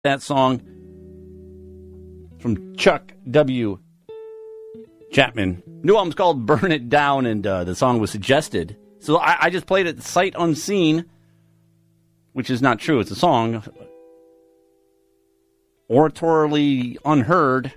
That song from Chuck W. Chapman. New album's called Burn It Down, and the song was suggested. So I just played it sight unseen, which is not true. It's a song. Oratorily unheard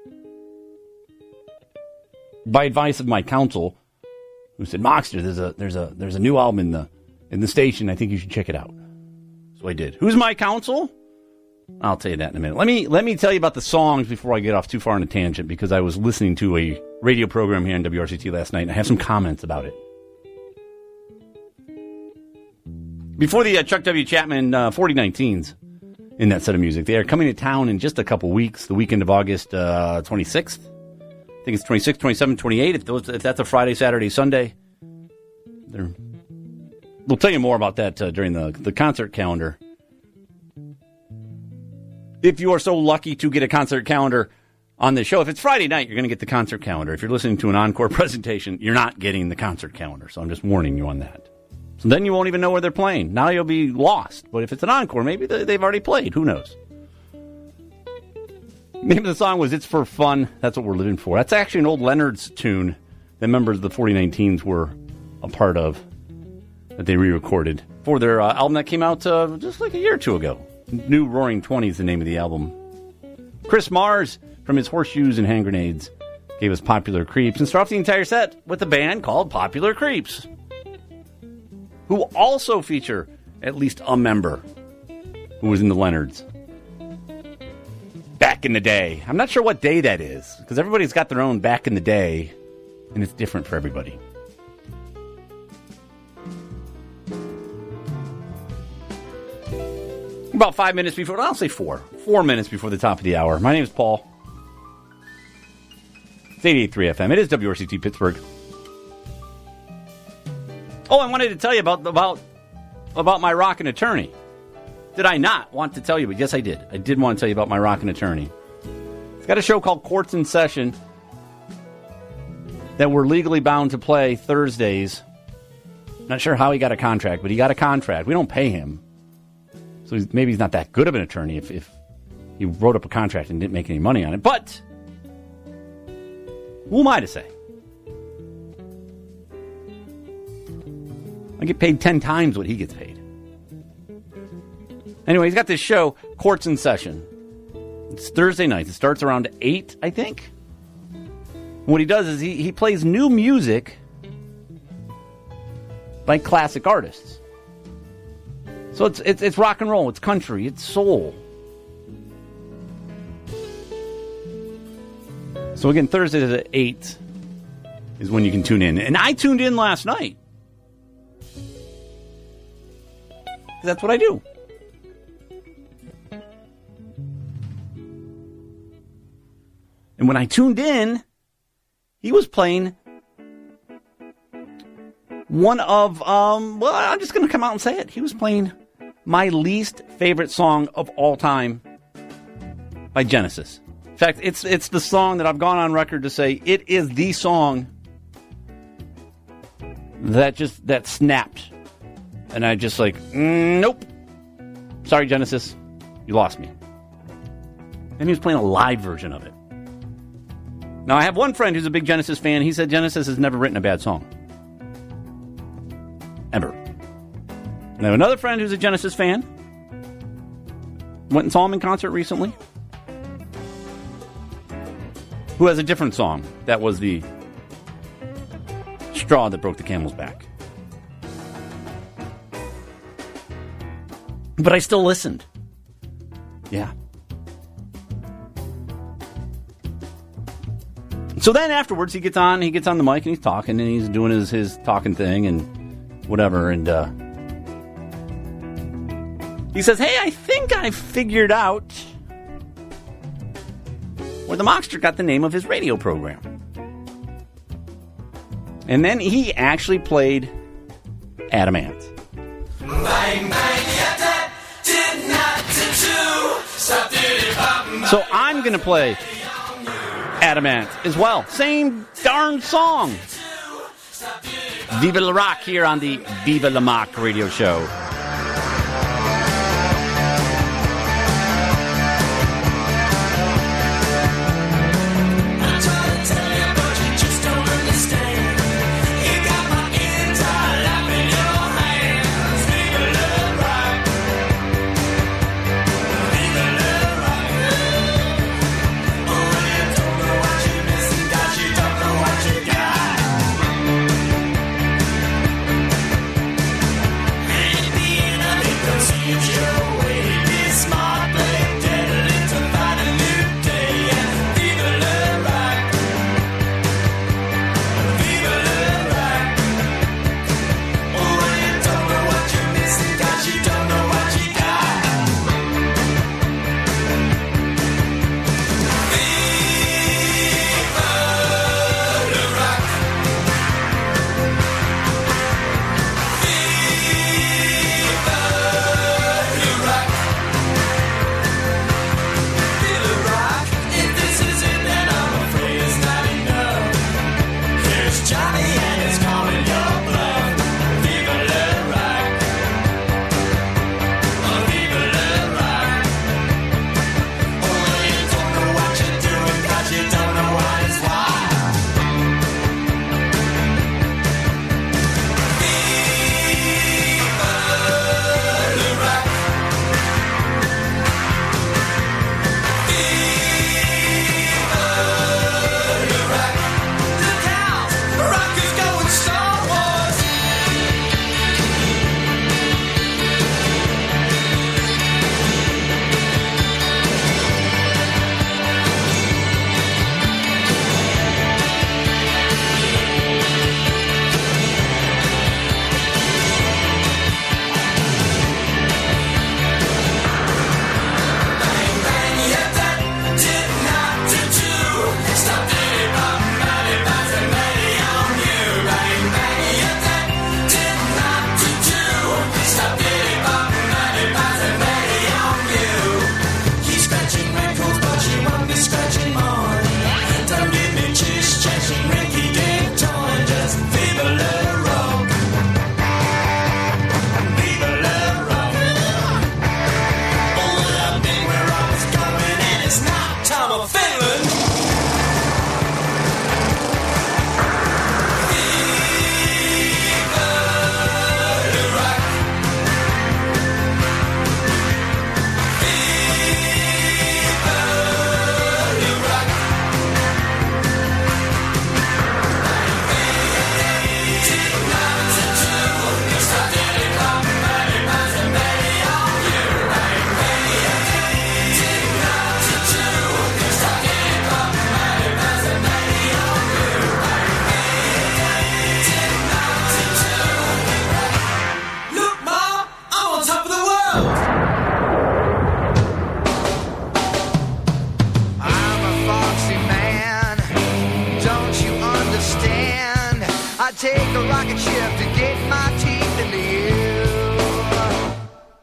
by advice of my counsel, who said, Moxter, there's a new album in the station. I think you should check it out. So I did. Who's my counsel? I'll tell you that in a minute. Let me tell you about the songs before I get off too far on a tangent, because I was listening to a radio program here on WRCT last night, and I have some comments about it. Before the Chuck W. Chapman 4019s in that set of music, they are coming to town in just a couple weeks, the weekend of August 26th. I think it's 26th, 27th, 28th. If that's a Friday, Saturday, Sunday. We'll tell you more about that during the concert calendar. If you are so lucky to get a concert calendar on the show, if it's Friday night, you're going to get the concert calendar. If you're listening to an encore presentation, you're not getting the concert calendar. So I'm just warning you on that. So then you won't even know where they're playing. Now you'll be lost. But if it's an encore, maybe they've already played. Who knows? The name of the song was It's For Fun. That's what we're living for. That's actually an old Leonard's tune that members of the 4019s were a part of, that they re-recorded for their album that came out just like a year or two ago. New Roaring Twenties is the name of the album. Chris Mars, from his Horseshoes and Hand Grenades, gave us Popular Creeps, and started off the entire set with a band called Popular Creeps, who also feature at least a member who was in the Leonards back in the day. I'm not sure what day that is, because everybody's got their own back in the day, and it's different for everybody. About 5 minutes before, I'll say 4 minutes before the top of the hour. My name is Paul. It's 88.3 FM. It is WRCT Pittsburgh. Oh, I wanted to tell you about my rockin' attorney. Did I not want to tell you? But yes, I did. I did want to tell you about my rockin' attorney. It's got a show called Courts in Session that we're legally bound to play Thursdays. Not sure how he got a contract, but he got a contract. We don't pay him. So maybe he's not that good of an attorney if he wrote up a contract and didn't make any money on it. But who am I to say? I get paid 10 times what he gets paid. Anyway, he's got this show, Courts in Session. It's Thursday nights. It starts around 8, I think. What he does is he plays new music by classic artists. So it's rock and roll, it's country, it's soul. So again, Thursdays at 8 is when you can tune in. And I tuned in last night. That's what I do. And when I tuned in, he was playing one of, well, I'm just going to come out and say it. He was playing my least favorite song of all time by Genesis. In fact, it's the song that I've gone on record to say it is the song that snapped. And I just like, nope. Sorry, Genesis. You lost me. And he was playing a live version of it. Now, I have one friend who's a big Genesis fan. He said Genesis has never written a bad song. Ever. I have another friend who's a Genesis fan. Went and saw him in concert recently. Who has a different song. That was the straw that broke the camel's back. But I still listened. Yeah. So then afterwards he gets on the mic and he's talking and he's doing his talking thing and whatever, and he says, hey, I think I figured out where the Moxter got the name of his radio program. And then he actually played Adamant. Bang, bang, did not so I'm going to play Adamant as well. Same darn song. Viva La Rock here on the Viva La Mock radio show.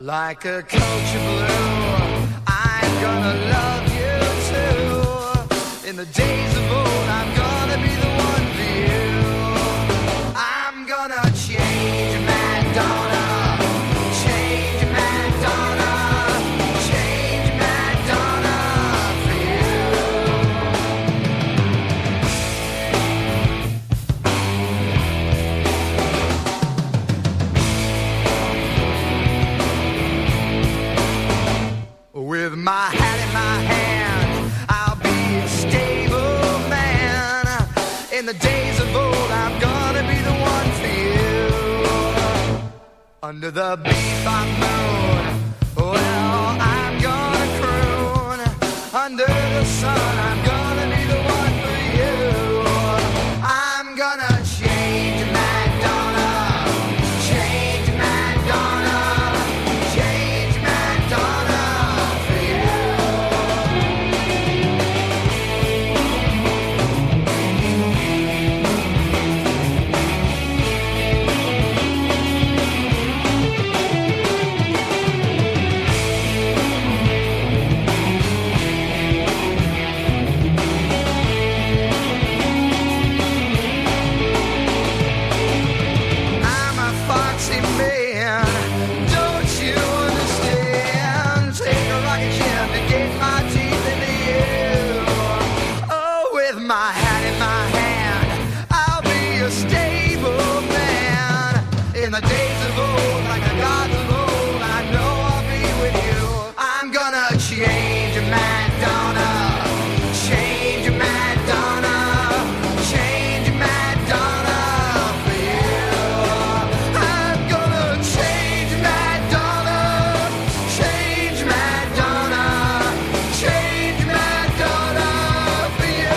Like a coach of blue, I'm gonna love you too. In the days of old, I'm gonna be the one for you. I'm gonna change Madonna, change Madonna, change Madonna for you. With my hat in my hand, I'll be a stable man. In the days of old, I'm gonna be the one for you. Under the bebop moon, well, I'm gonna croon. Under the sun, I'm gonna be the one for you. I'm gonna change Madonna, change Madonna, change Madonna for you. I'm a foxy man, don't you understand? Take a rocket ship to get my teeth into you. Oh, with my hat in my hand, I'll be a stable man. In the days of old, like the gods of old, I know I'll be with you. I'm gonna change Madonna, change Madonna, change Madonna for you. I'm gonna change Madonna, change Madonna, change Madonna for you.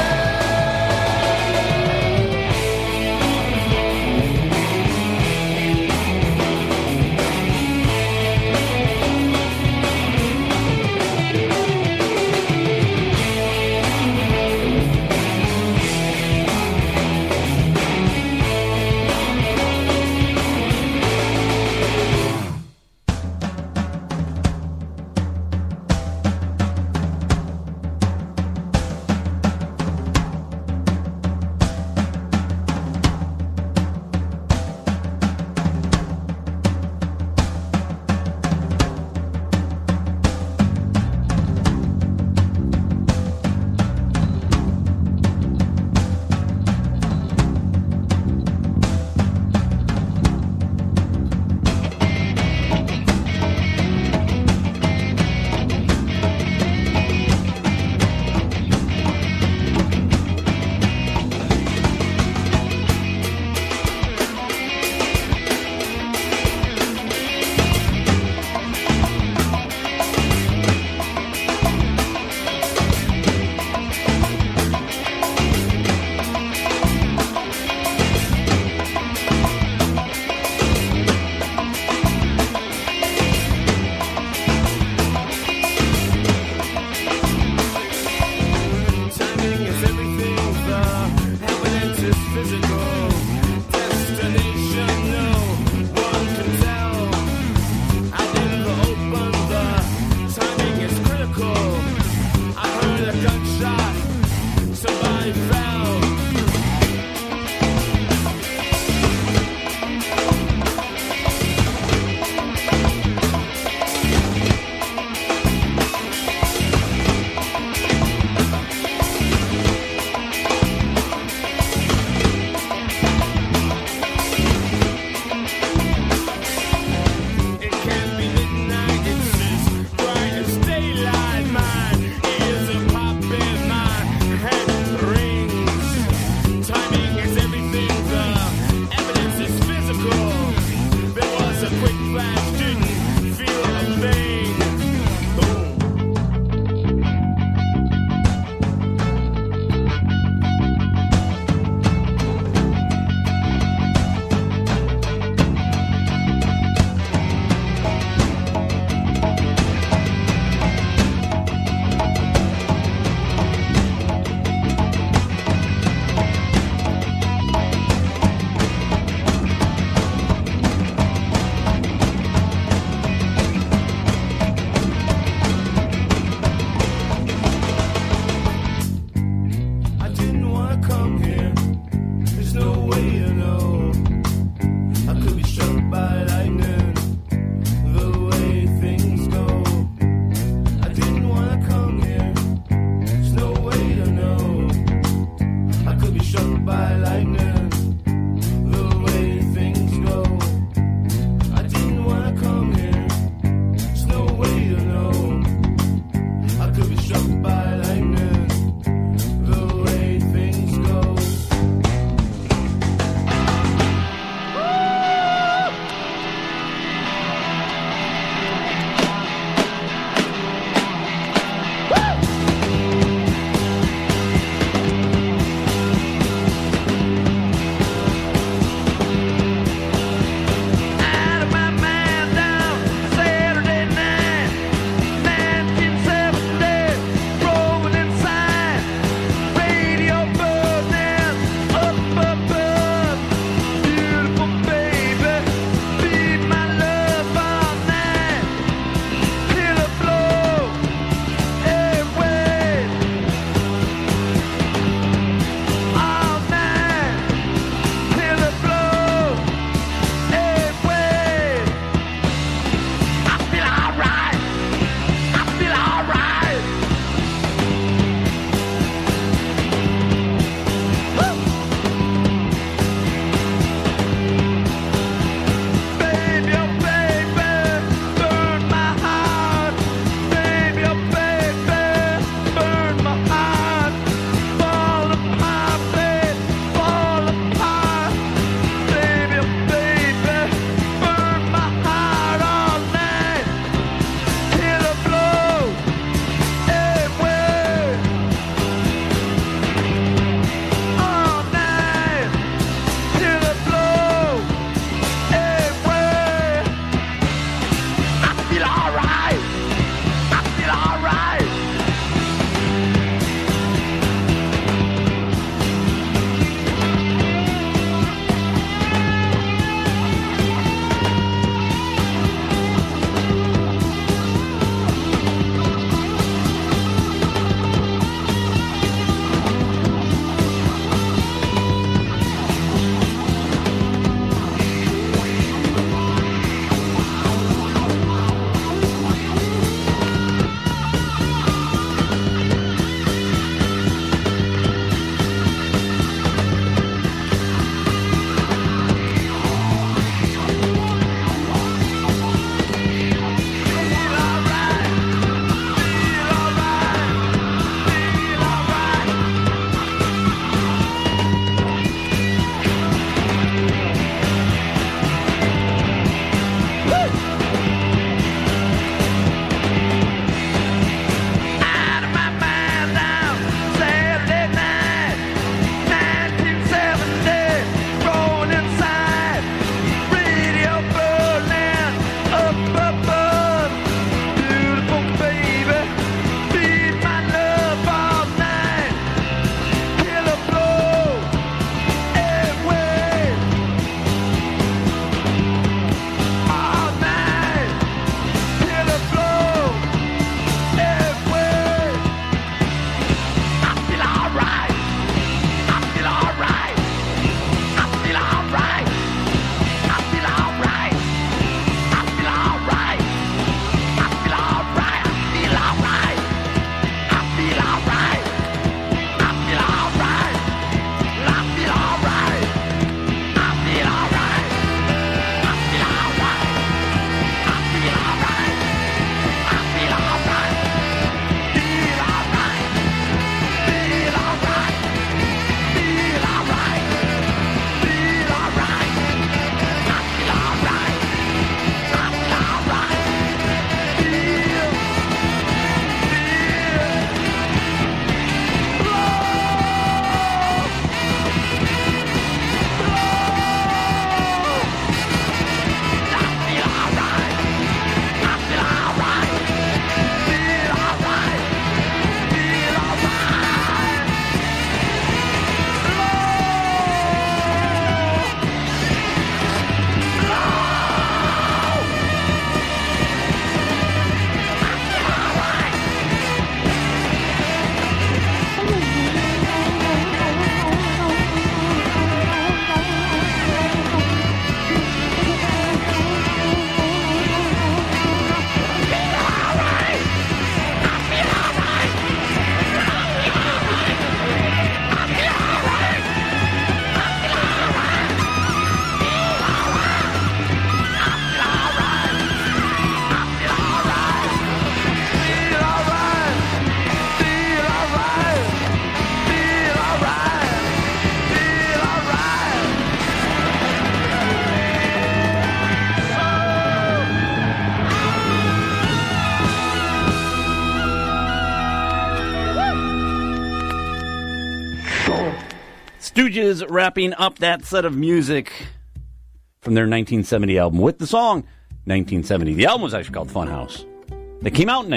Stooges wrapping up that set of music from their 1970 album with the song 1970. The album was actually called Funhouse. They came out in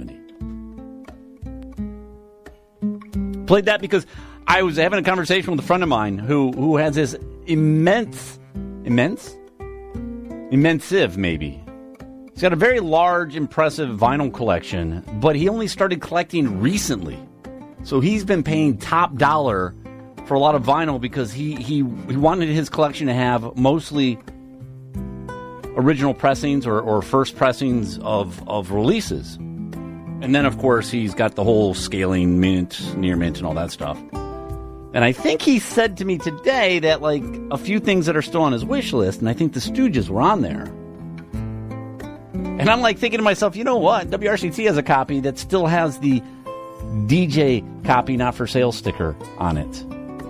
1970. Played that because I was having a conversation with a friend of mine who has this immensive, maybe. He's got a very large, impressive vinyl collection, but he only started collecting recently. So he's been paying top dollar for a lot of vinyl because he wanted his collection to have mostly original pressings or first pressings of releases. And then, of course, he's got the whole scaling, mint, near mint, and all that stuff. And I think he said to me today that, like, a few things that are still on his wish list, and I think the Stooges were on there. And I'm, like, thinking to myself, you know what? WRCT has a copy that still has the DJ copy not for sale sticker on it.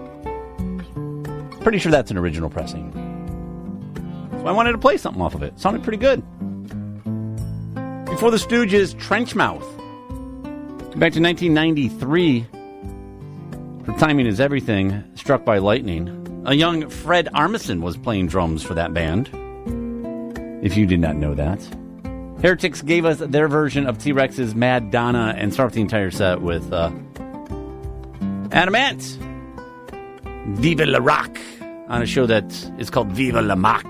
Pretty sure that's an original pressing. So I wanted to play something off of it. Sounded pretty good. Before the Stooges, Trenchmouth. Back to 1993. For Timing Is Everything, Struck by Lightning. A young Fred Armisen was playing drums for that band. If you did not know that. Heretics gave us their version of T-Rex's Mad Donna and start the entire set with Adamant. Viva la Rock on a show that is called Viva la Mac.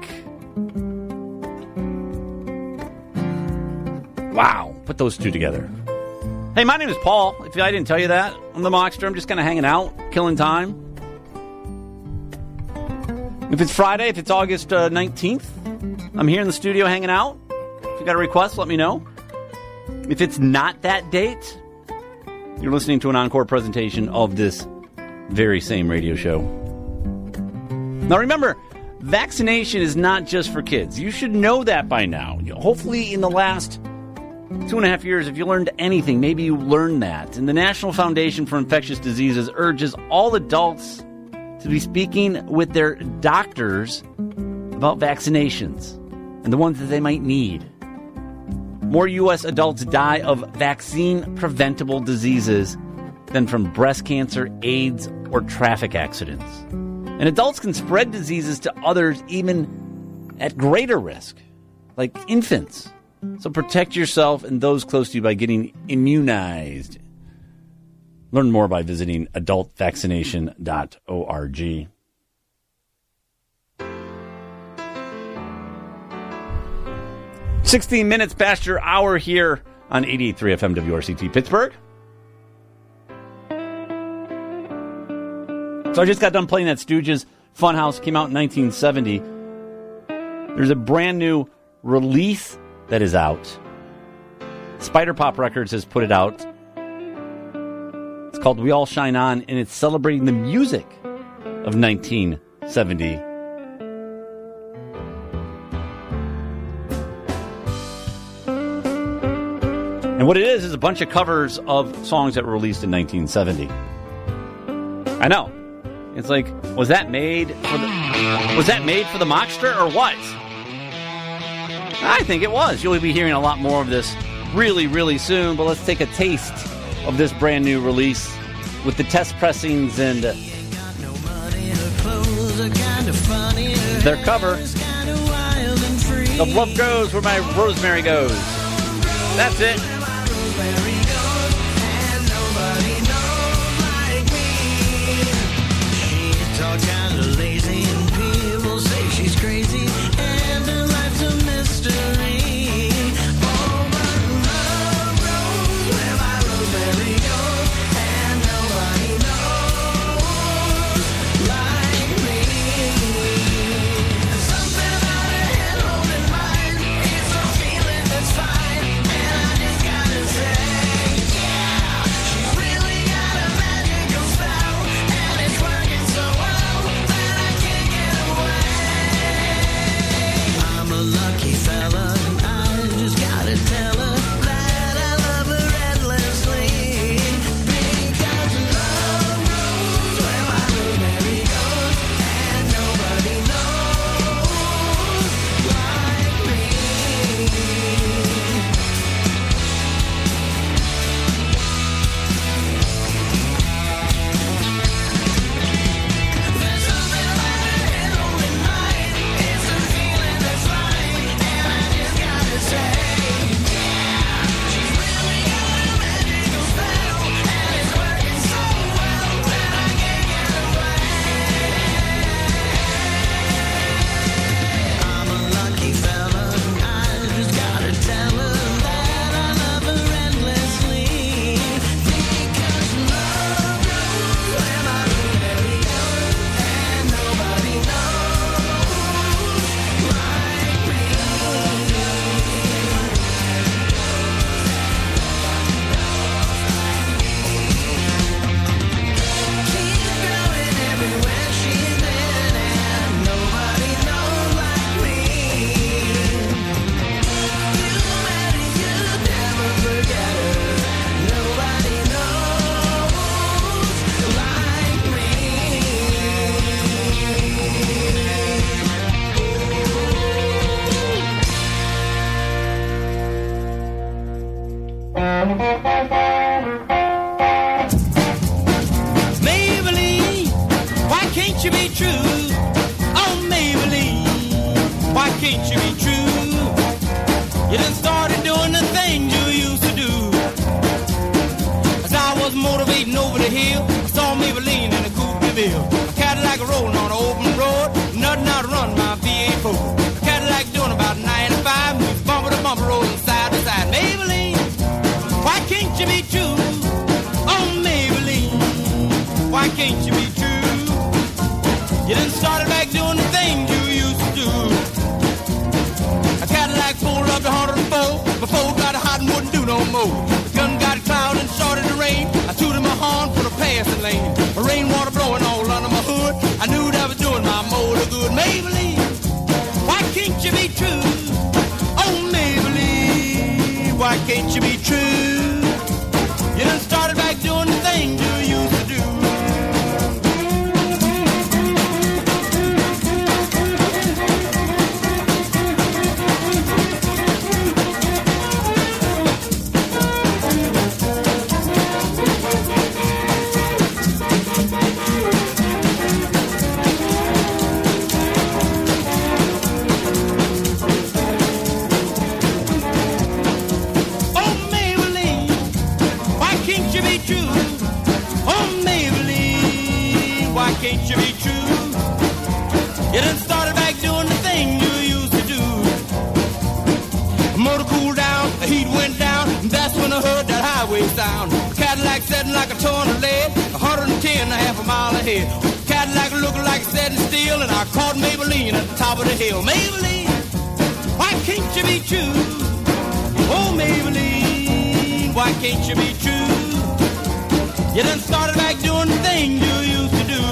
Wow, put those two together. Hey, my name is Paul. If I didn't tell you that, I'm the Mockster. I'm just kind of hanging out, killing time. If it's Friday, if it's August 19th, I'm here in the studio hanging out. If you got a request, let me know. If it's not that date, you're listening to an encore presentation of this very same radio show. Now remember, vaccination is not just for kids. You should know that by now. Hopefully in the last 2.5 years, if you learned anything, maybe you learned that. And the National Foundation for Infectious Diseases urges all adults to be speaking with their doctors about vaccinations and the ones that they might need. More U.S. adults die of vaccine-preventable diseases than from breast cancer, AIDS, or traffic accidents. And adults can spread diseases to others even at greater risk, like infants. So protect yourself and those close to you by getting immunized. Learn more by visiting adultvaccination.org. "16 minutes past your hour here on 88.3 FM WRCT Pittsburgh. So I just got done playing that Stooges Funhouse. Came out in 1970. There's a brand new release that is out. Spider Pop Records has put it out. It's called We All Shine On, and it's celebrating the music of 1970. And what it is a bunch of covers of songs that were released in 1970. I know. It's like, was that made for the Mockster or what? I think it was. You'll be hearing a lot more of this really, really soon, but let's take a taste of this brand new release with the test pressings and their cover of Love Goes Where My Rosemary Goes. That's it. Kind of lazy and people say she's crazy and her life's a mystery. Oh, but love grows where my rosemary goes and nobody knows like me. Something about her head holding mine, it's a feeling that's fine, and I just gotta say skating over the hill. I saw Maybelline in a coupe de ville. A Cadillac rolling on an open road. Nothing out to run my V8 4. A Cadillac doing about 95. Moves bumper to bumper, rolling side to side. Maybelline, why can't you be true? Oh, Maybelline, why can't you be true? You done started back doing the things you used to do. A Cadillac pulled up to 104. Before got hot and wouldn't do no more. The gun got cloud and started to rain. I tooted my horn for the passing lane. The rainwater blowing all under my hood. I knew that was doing my motor good. Maybelline, why can't you be true? Oh, Maybelline, why can't you be true? You done started back doing the things you used to do. Can't you be true? You done started back doing the thing you used to do. The motor cooled down, the heat went down, and that's when I heard that highway sound. The Cadillac setting like a ton of lead, 110 and a half a mile ahead. The Cadillac looking like it's setting steel, and I caught Maybelline at the top of the hill. Maybelline, why can't you be true? Oh, Maybelline, why can't you be true? You done started back doing the thing you used to do.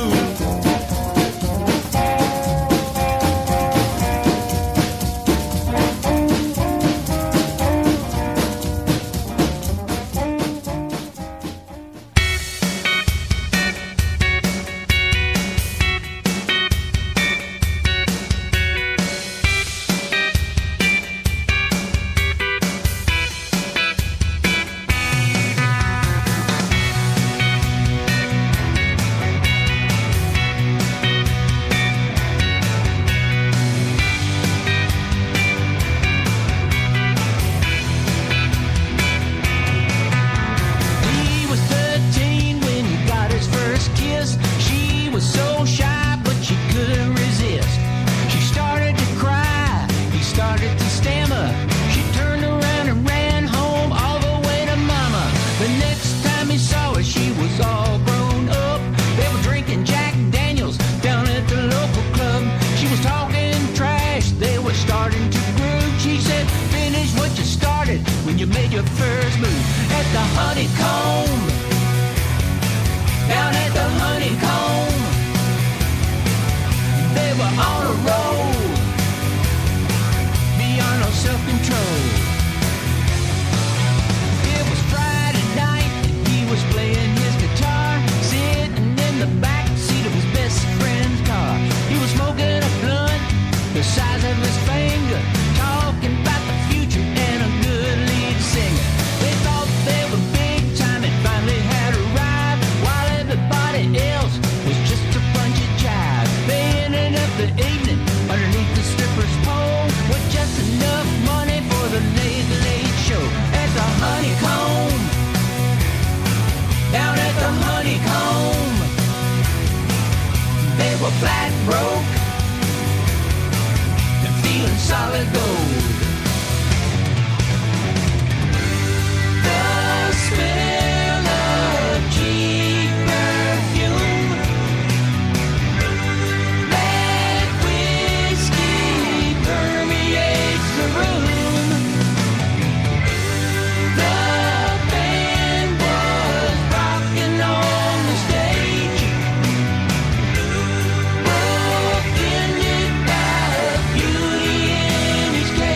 Beauty in his cage.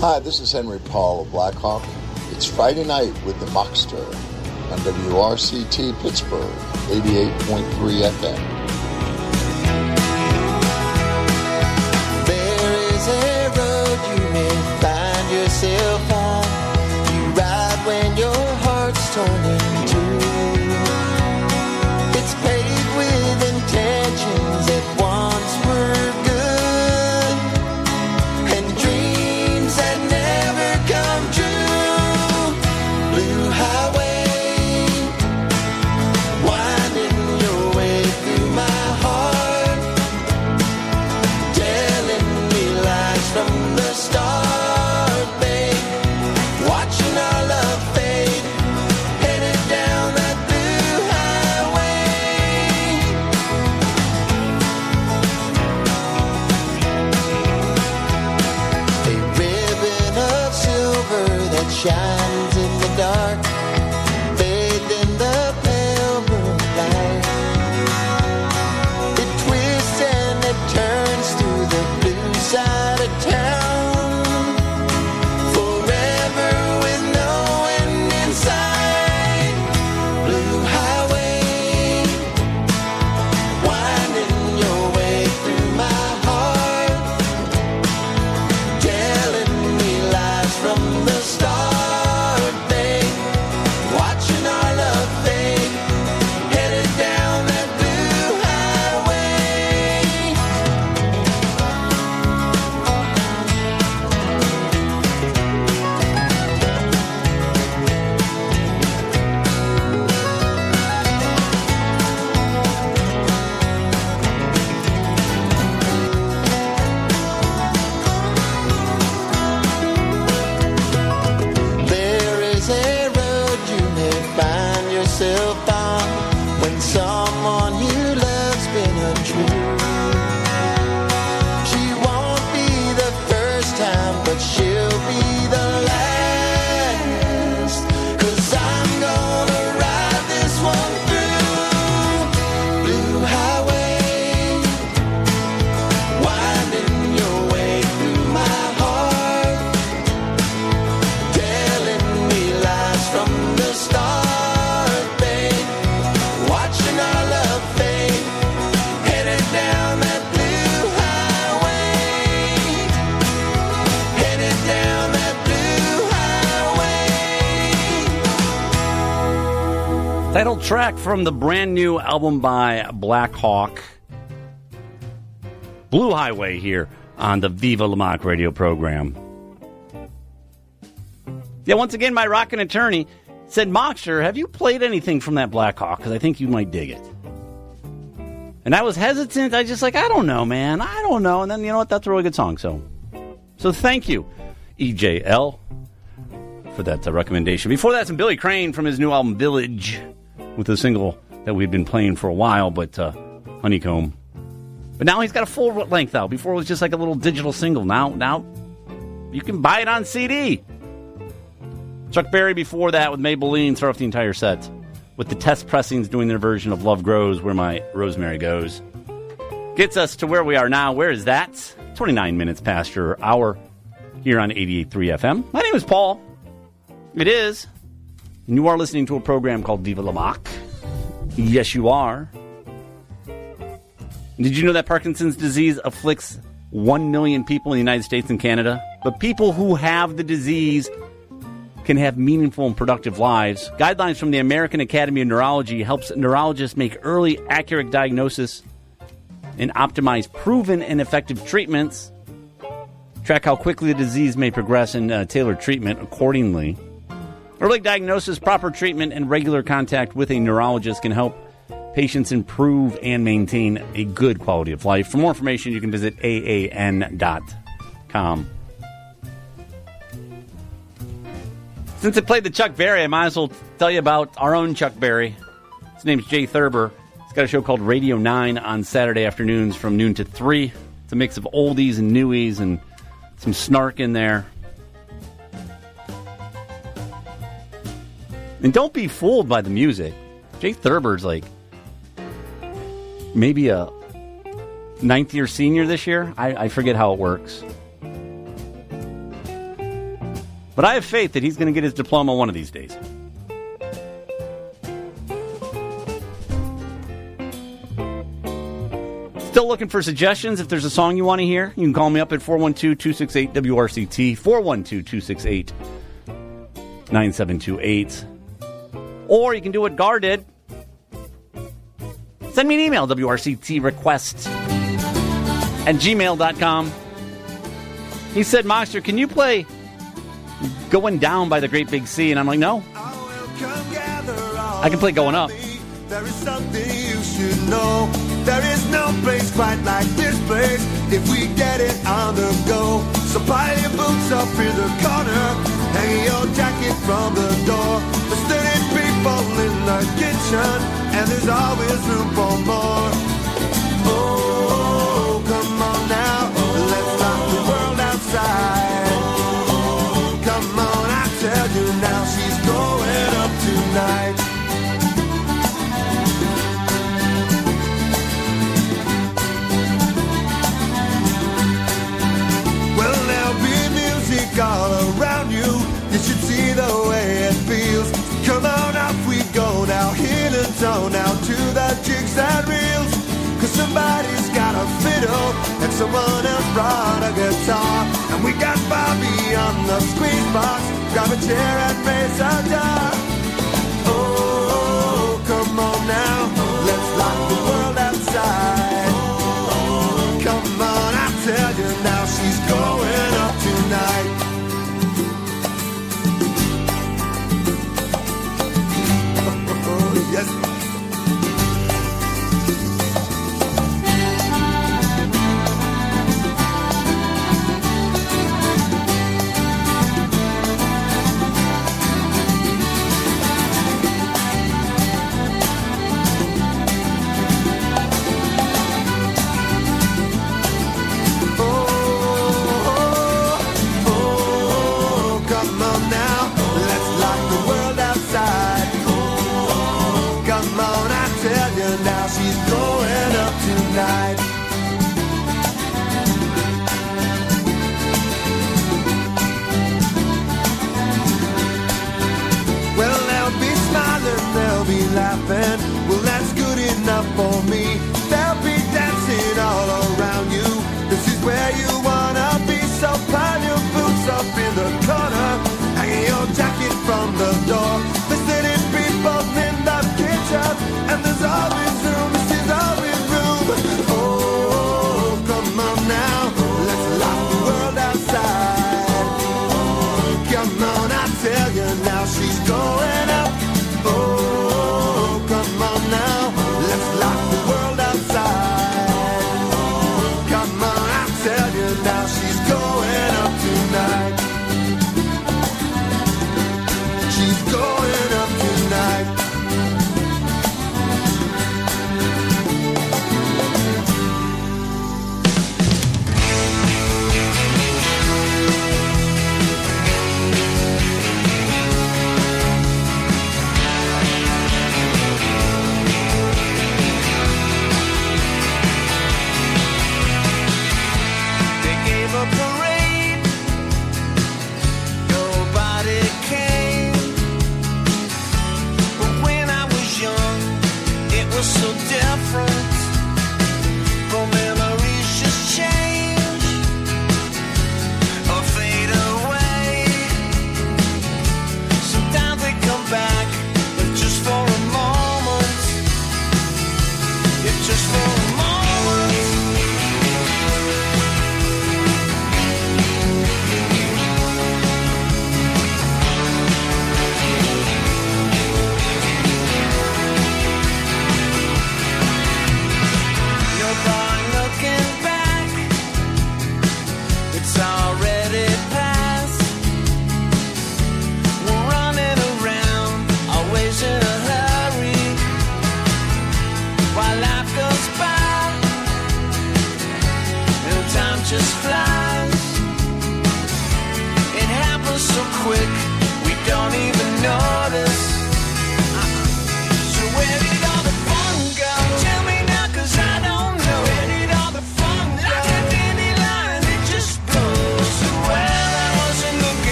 Hi, this is Henry Paul of Blackhawk. It's Friday night with the Mockster on WRCT Pittsburgh, 88.3 FM. There is a road you may find yourself on. You ride when your heart's torn in two. It's paved with intentions that once were good, and dreams that never come true. Blue highway, winding your way through my heart, telling me lies from the start, babe. Watching our love fade, headed down that blue highway. A ribbon of silver that shines in the dark, bathed in the pale moonlight. It twists and it turns through the blue side of town, forever with no end in sight. Blue highway, winding your way through my heart, telling me lies from the start, babe. Watching our love fade, headed down that blue highway. There is a road you may find yourself on when someone you love's been untrue. She won't be the first time, but she'll be the last. 'Cause I'm gonna ride this one through. Blue highway, winding your way through my heart, telling me lies from the start, babe. Watching our love fade, headed down that blue highway. Headed down that blue highway. Title track from the brand new album by Black Hawk, Blue Highway, here on the Viva La Mock radio program. Yeah, once again, my rockin' attorney said, Mockster, have you played anything from that Black Hawk? Because I think you might dig it. And I was hesitant. I just I don't know, man. I don't know. And then, you know what? That's a really good song. So thank you, EJL, for that recommendation. Before that, some Billy Crane from his new album, Village, with a single that we've been playing for a while, but Honeycomb. But now he's got a full length out. Before it was just like a little digital single. Now you can buy it on CD. Chuck Berry before that with Maybelline, throw off the entire set, with the Test Pressings doing their version of Love Grows, Where My Rosemary Goes. Gets us to where we are now. Where is that? 29 minutes past your hour here on 88.3 FM. My name is Paul. It is. And you are listening to a program called Viva La Mock. Yes, you are. Did you know that Parkinson's disease afflicts 1 million people in the United States and Canada? But people who have the disease can have meaningful and productive lives. Guidelines from the American Academy of Neurology helps neurologists make early, accurate diagnosis and optimize proven and effective treatments. Track how quickly the disease may progress and tailor treatment accordingly. Early diagnosis, proper treatment, and regular contact with a neurologist can help patients improve and maintain a good quality of life. For more information, you can visit aan.com. Since I played the Chuck Berry, I might as well tell you about our own Chuck Berry. His name's Jay Thurber. He's got a show called Radio 9 on Saturday afternoons from noon to 3. It's a mix of oldies and newies and some snark in there. And don't be fooled by the music. Jay Thurber's like maybe a ninth year senior this year. I forget how it works. But I have faith that he's going to get his diploma one of these days. Still looking for suggestions. If there's a song you want to hear, you can call me up at 412-268-WRCT, 412-268-9728. Or you can do what Gar did. Send me an email, WRCTrequest@gmail.com. He said, Moxter, can you play Going Down by the Great Big Sea? And I'm like, no. I can play Going Up. There is something you should know. There is no place quite like this place if we get it on the go. So pile your boots up in the corner, hang your jacket from the door. There's 30 people in the kitchen, and there's always room for more. Oh, come on now, let's rock the world outside. Come on, I tell you now, she's going up tonight. All around you, you should see the way it feels. Come on up, we go now, hit and toe now to the jigs and reels. Cause somebody's got a fiddle and someone else brought a guitar. And we got Bobby on the squeeze box, grab a chair and raise a jar. Oh, come on now, let's lock the world outside. Come on, I tell you now, she's going up tonight. Yes.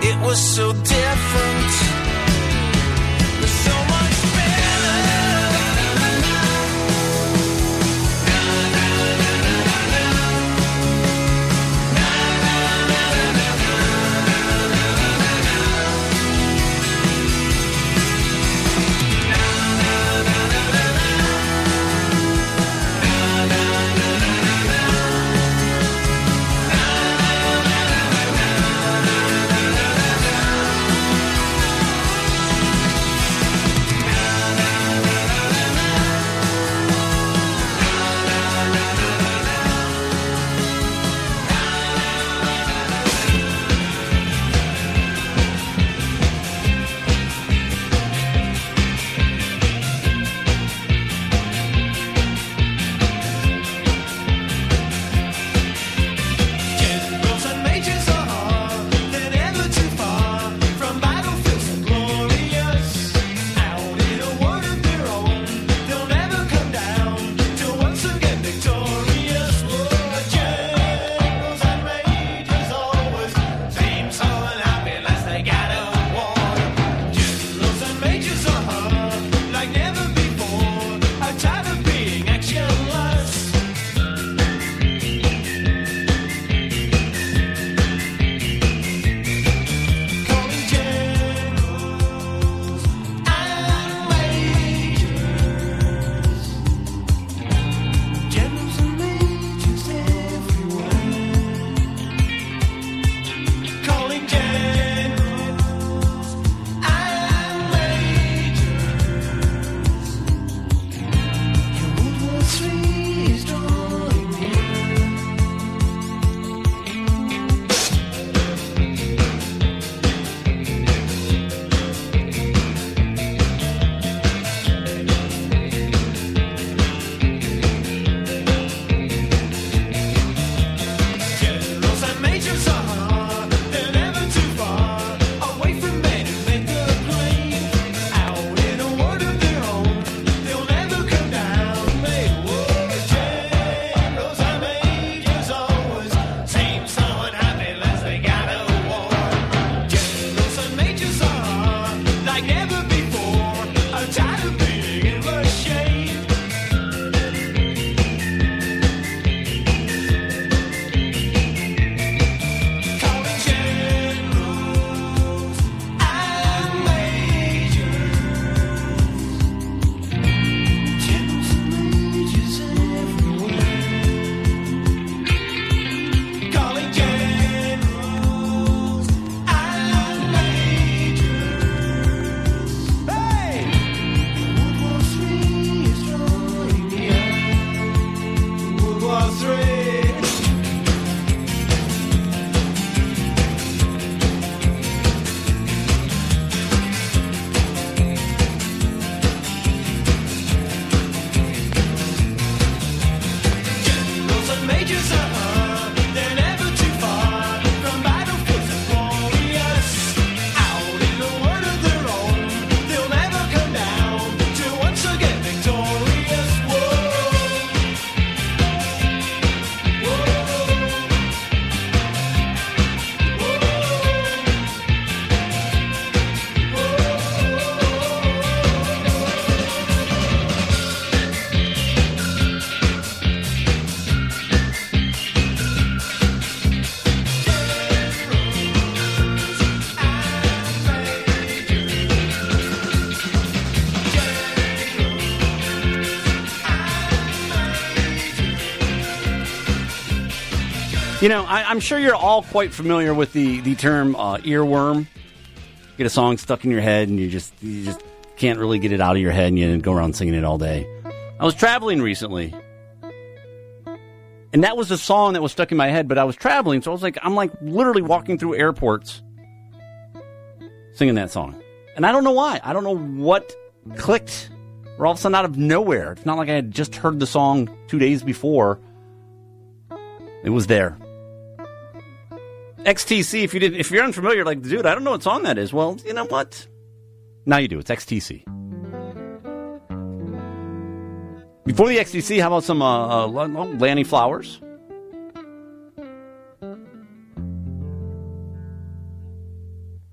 It was so different. So much better. You know, I'm sure you're all quite familiar with the term earworm. Get a song stuck in your head and you just can't really get it out of your head and you go around singing it all day. I was traveling recently. And that was a song that was stuck in my head, but I was traveling, so I'm literally walking through airports singing that song. And I don't know why. I don't know what clicked. Or all of a sudden out of nowhere. It's not like I had just heard the song 2 days before. It was there. XTC, if you're unfamiliar, like, dude, I don't know what song that is. Well, you know what? Now you do. It's XTC. Before the XTC, how about some Lanny Flowers?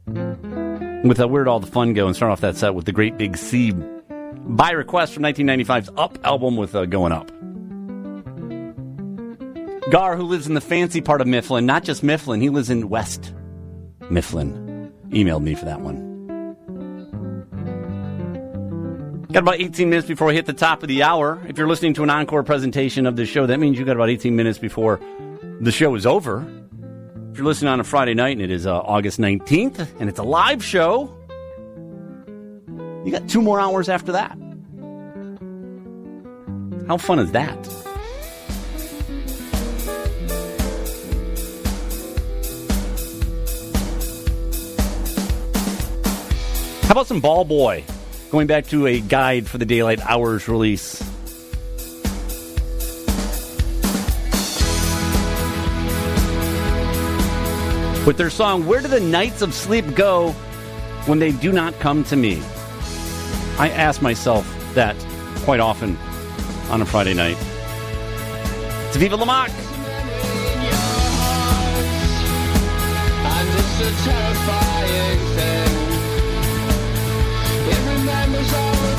With Where'd All the Fun Go, and start off that set with the Great Big Sea by request from 1995's Up album with Going Up. Gar, who lives in the fancy part of Mifflin, not just Mifflin, he lives in West Mifflin, emailed me for that one. Got about 18 minutes before we hit the top of the hour. If you're listening to an encore presentation of this show, that means you got about 18 minutes before the show is over. If you're listening on a Friday night and it is August 19th and it's a live show, you got 2 more hours after that. How fun is that? How about some Ball Boy? Going back to a guide for the daylight hours release. With their song, Where Do the Nights of Sleep Go When They Do Not Come to Me? I ask myself that quite often on a Friday night. It's Viva La Mock. And it's a terrifying thing. It remembers all the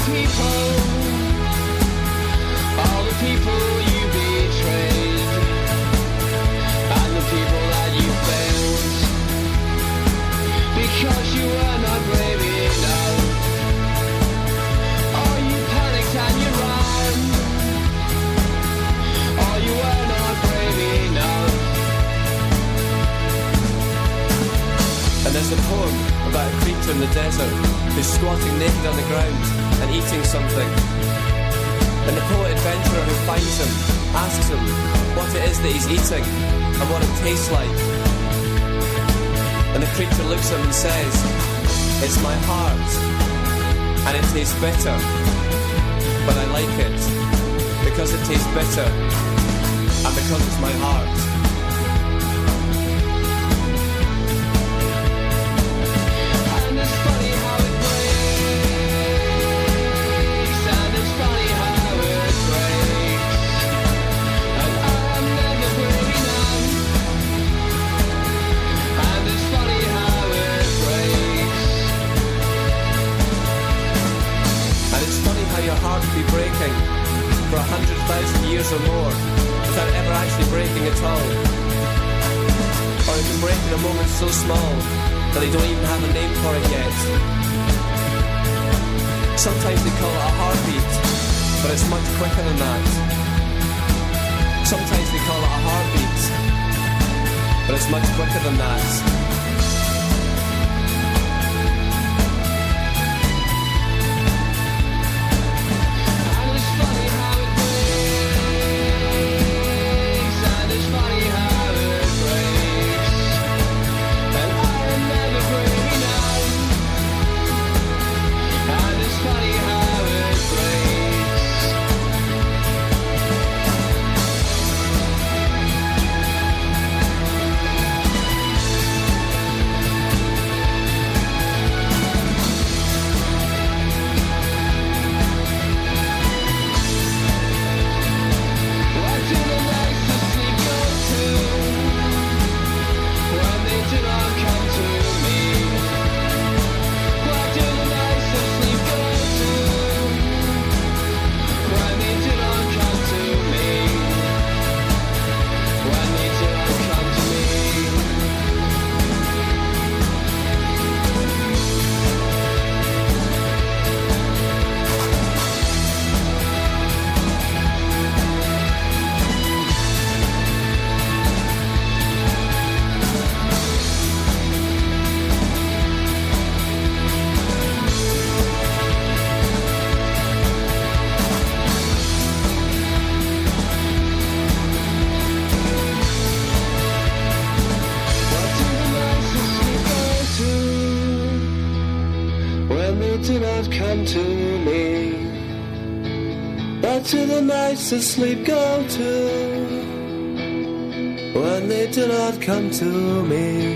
people you betrayed, and the people that you failed, because you were not brave enough. Oh, you panicked and you ran. Oh, you were not brave enough. And there's a poem about a creature in the desert who's squatting naked on the ground and eating something. And the poet adventurer who finds him asks him what it is that he's eating and what it tastes like. And the creature looks at him and says, "It's my heart, and it tastes bitter, but I like it because it tastes bitter and because it's my heart." And it's funny how it breaks, and it's funny how it breaks, and I'm never breaking up. And it's funny how it breaks. And it's funny how your heart can be breaking for 100,000 years or more without ever actually breaking at all. Or it can break in a moment so small that they don't even have a name for it yet. Sometimes they call it a heartbeat, but it's much quicker than that. Sometimes they call it a heartbeat, but it's much quicker than that. And it's funny how it breaks, and it's funny how it breaks, and I am never breaking up. And it's funny how it breaks. What do the nights of sleep go to when they do not come to me? What do the nights of sleep go to when they do not come to me? When they do not come to me. What do the nights of sleep go to when they do not come to me? What do the nights of sleep go to when they do not come to me?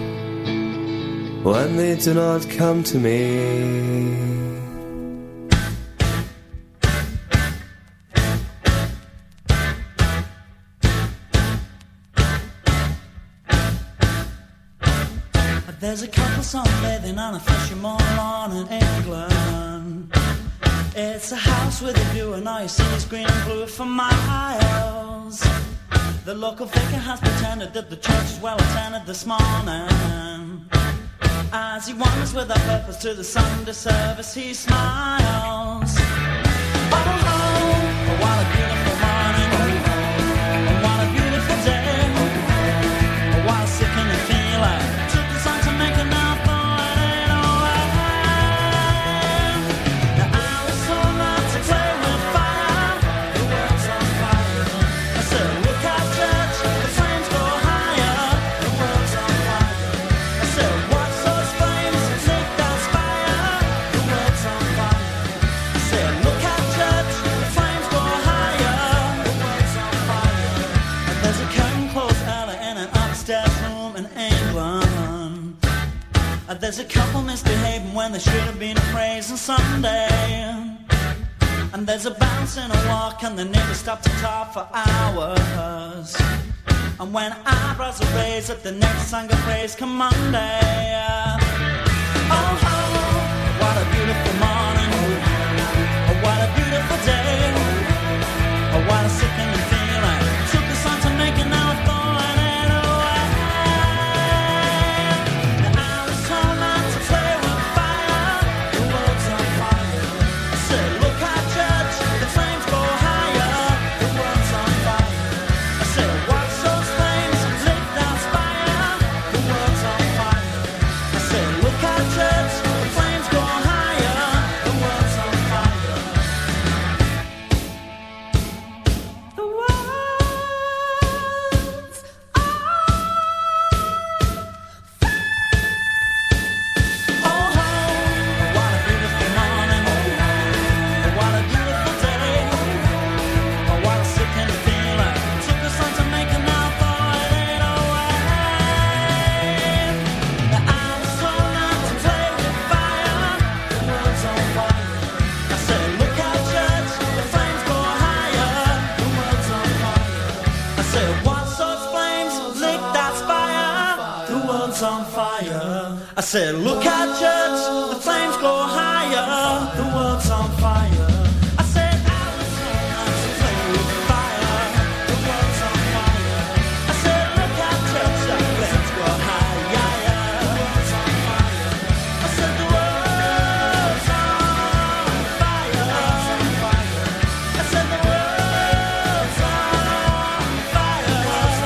When they do not come to me. There's There's a couple sunbathing on a fishy morning lawn in England. It's a house with a view and all you see is green and blue for miles. The local vicar has pretended that the church is well attended this morning. As he wanders with a purpose to the Sunday service, he smiles. Oh, what a beautiful morning. Oh, what a beautiful day. Oh, what a sickening feeling. Took the sun to make an apple and ain't alright. Now I was told not to play with fire. The world's on fire. I said, look out, church, the flames go higher. The world's on fire. I said, watch those flames, lick that spire. The world's on fire. I said, look out, church, the flames go higher. The world's on fire. And there's a curtain closed early in an upstairs room in England. There's a couple misbehaving when they should have been praising Sunday. And there's a bounce and a walk and the neighbors stop to talk for hours. And when eyebrows are raised at the next song of praise come Monday. Oh, what a beautiful morning. Oh, what a beautiful day. Oh, what a sickening feeling. Took the sun to make an hour throwing it away. And I was told not to play with fire. The world's on fire. I said, look out, church, the flames go higher. The world's on fire. I said, watch those flames lick that spire. The world's on fire. I said, look out, church, the flames go higher. The world's on fire. The world's on fire. Oh, what a beautiful morning. Oh, what a beautiful day. Oh, what a sickening feeling. Took the sun to make an apple and ain't alright. Now I was told not to play with fire. The world's on fire. I said, look out, church, the flames go higher. The world's on fire. I said, watch those flames lick that spire. The world's on fire. I said, look out, church, the flames go higher. The world's on fire. I said, I was told not to play with fire. The world's on fire. I said, look out, church, the flames go higher. The world's on fire. I said, the world's on fire. I said, the world's on fire.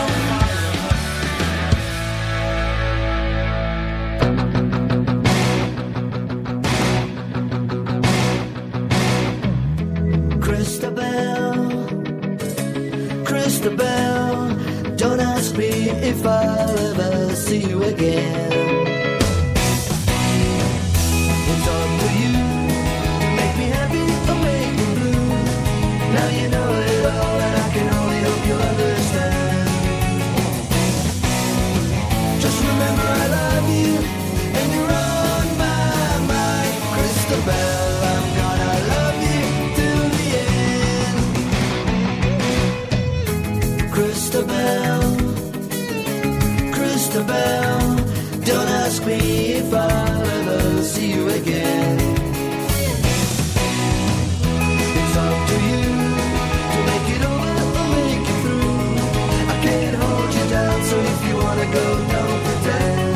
Christabel, don't ask me if I'll ever see you again. It's up to you to make me happy or make me blue. Now you know it all and I can only hope you understand. Just remember I love you and you're on my mind. Christabel, I'm gonna love you till the end. Christabel, Christabel, don't ask me if I'll ever see you again. It's up to you to make it over or make it through. I can't hold you down, so if you wanna go, don't pretend.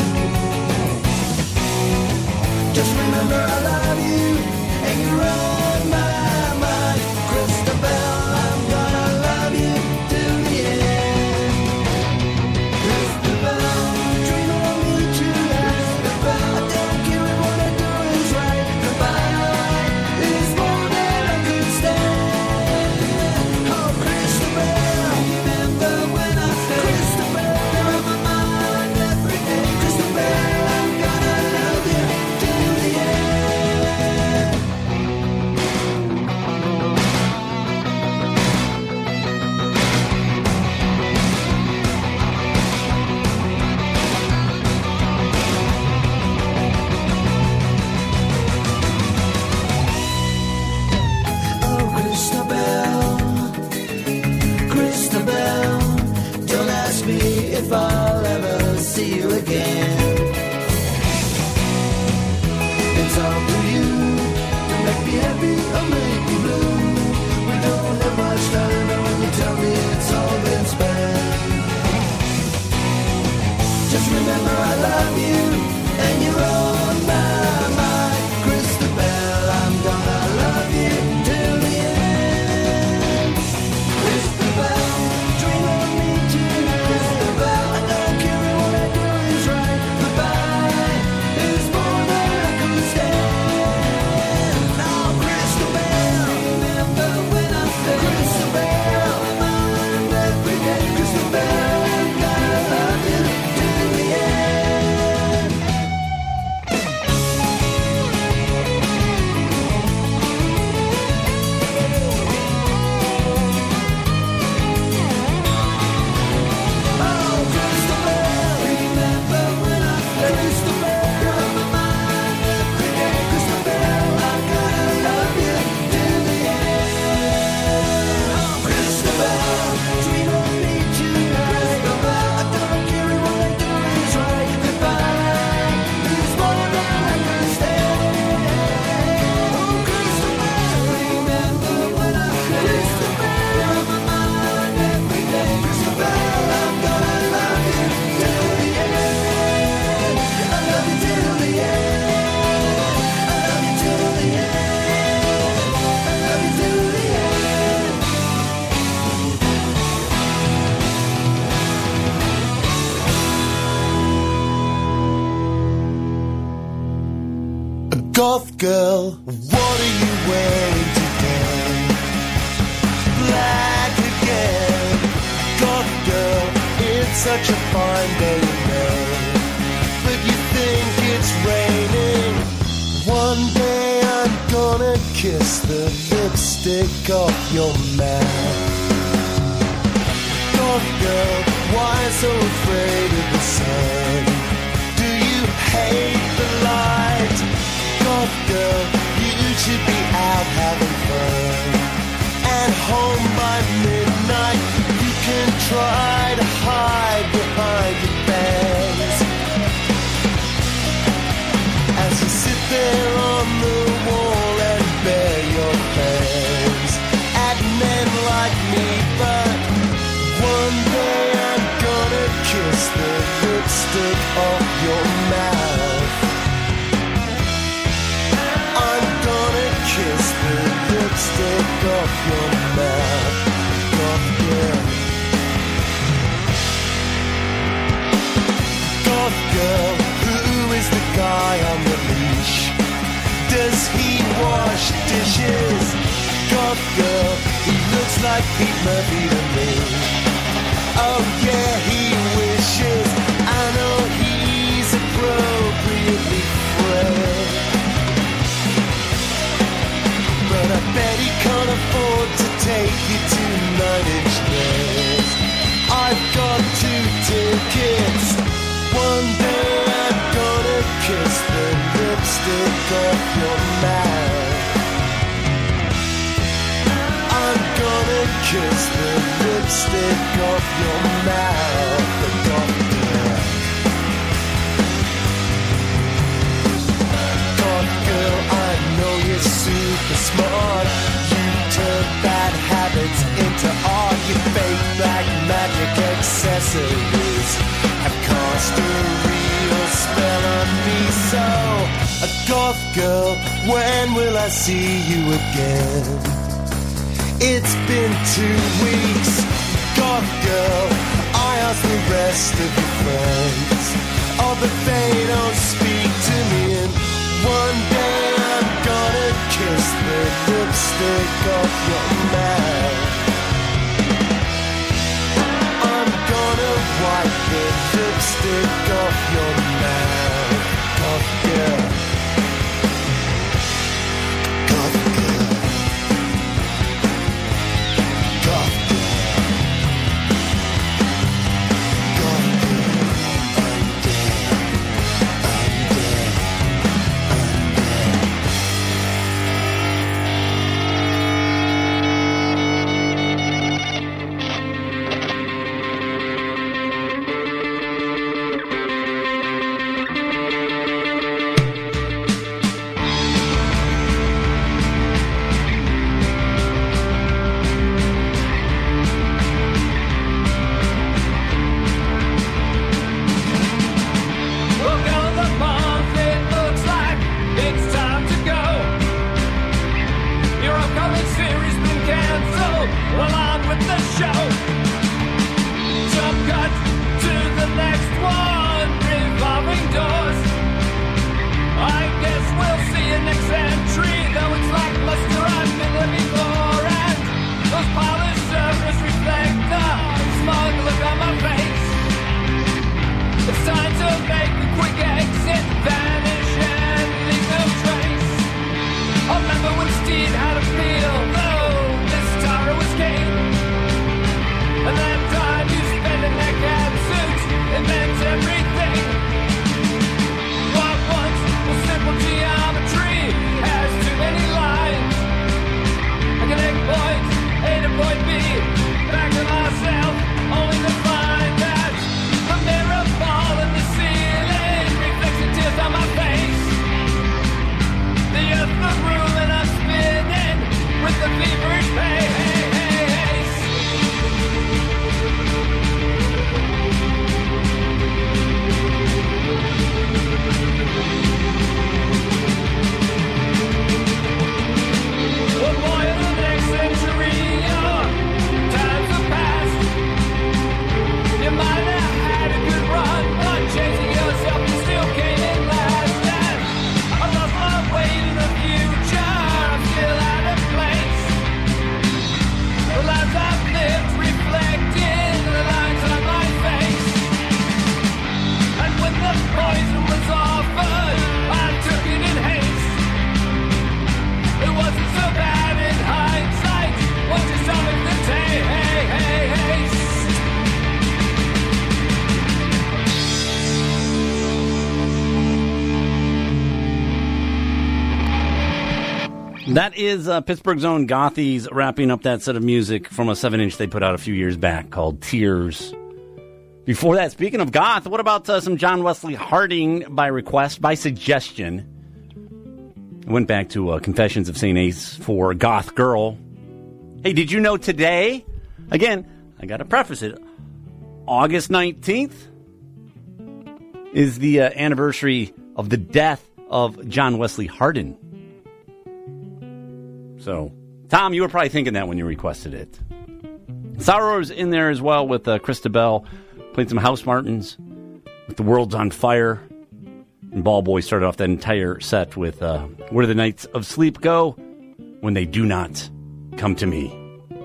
Just remember I love you and you're on my mind. Christabel, I'm gonna love you till the end. Christabel, dream on me tonight. I don't care if what I do is right. Goodbye is more than I could stand. Oh, Christabel, remember when I said Christabel, you're on my mind every day. Christabel, I'm gonna love you till the end. Goth girl, what are you wearing today? Black again. Goth girl, it's such a fine day in May, but you think it's raining. One day I'm gonna kiss the lipstick off your mouth. Goth girl, why so afraid of the sun? Do you hate the light? Goth girl, you should be out having fun. At home by midnight, you can try to hide behind your bangs. As you sit there on the wall and bear your fangs at men like me, but one day I'm gonna kiss the lipstick off your mouth. I'm gonna kiss the lipstick off your mouth. Goth girl. Goth girl, who is the guy on the leash? Does he wash dishes? Goth girl, he looks like Pete Murphy to me. Oh yeah, he wishes. I know he's appropriately frail, but I bet he can't afford to take you to 9-inch nails. I've got 2 tickets. One day I'm gonna kiss the lipstick off your mouth. I'm gonna kiss the lipstick off your mouth. The Goth girl. Goth girl, I know you're super smart. You turn bad habits into art. Your fake black magic accessories have cast a real spell on me. So, a goth girl, when will I see you again? It's been 2 weeks. Goth girl, I ask the rest of your friends, oh, but they don't speak to me. And one day I'm gonna kiss the lipstick off your mouth. I'm gonna wipe the lipstick off your mouth. Goth girl. Goth girl. Goth girl. Goth girl. I'm dead. I'm dead. I'm dead. That is Pittsburgh's own Gothies wrapping up that set of music from a 7-inch they put out a few years back called Tears. Before that, speaking of goth, what about some John Wesley Harding by request, by suggestion? I went back to Confessions of St. Ace for Goth Girl. Hey, did you know today? Again, I got to preface it. August 19th is the anniversary of the death of John Wesley Harding. So, Tom, you were probably thinking that when you requested it. Sorrow's in there as well with Krista Bell. Played some House Martins with The World's on Fire. And Ball Boy started off that entire set with Where Do the Nights of Sleep Go When They Do Not Come to Me.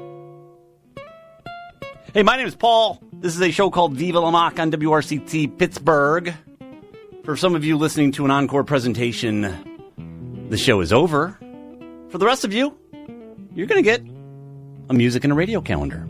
Hey, my name is Paul. This is a show called Viva La Mock on WRCT Pittsburgh. For some of you listening to an encore presentation, the show is over. For the rest of you, you're going to get a music and a radio calendar.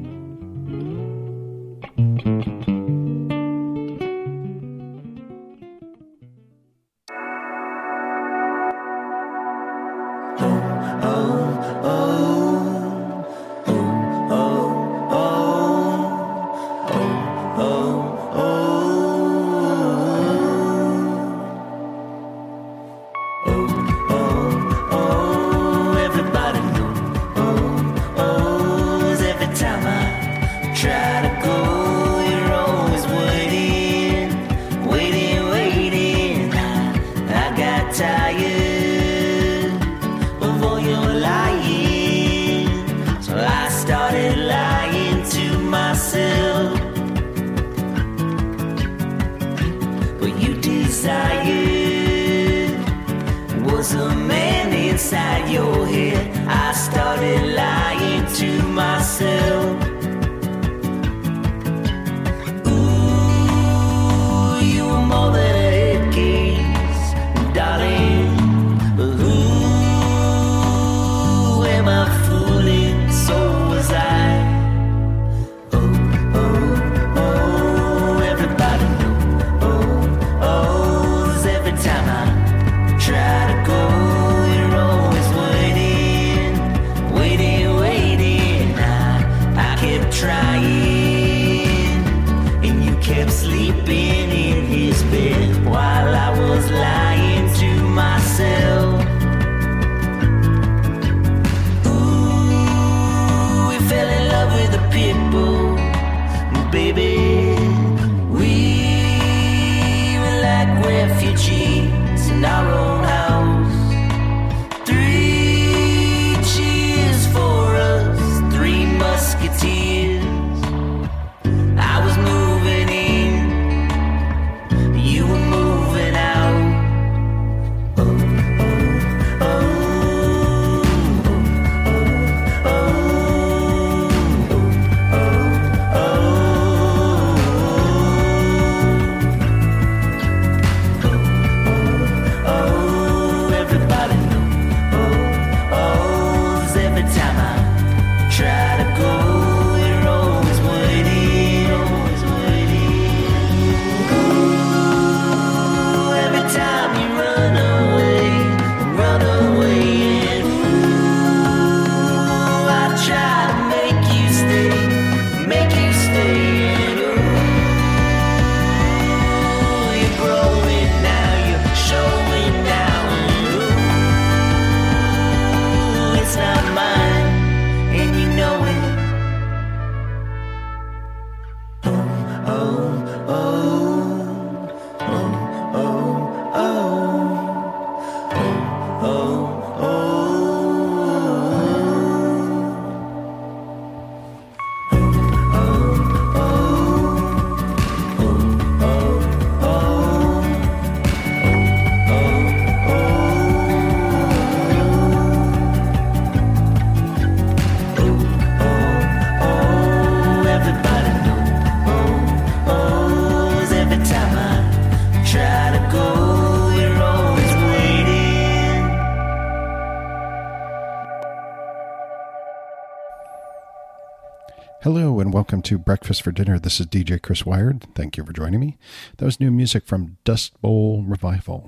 Hello and welcome to Breakfast for Dinner. This is DJ Chris Wired. Thank you for joining me. That was new music from Dust Bowl Revival.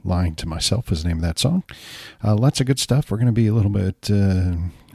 Lying to Myself is the name of that song. Lots of good stuff. We're going to be a little bit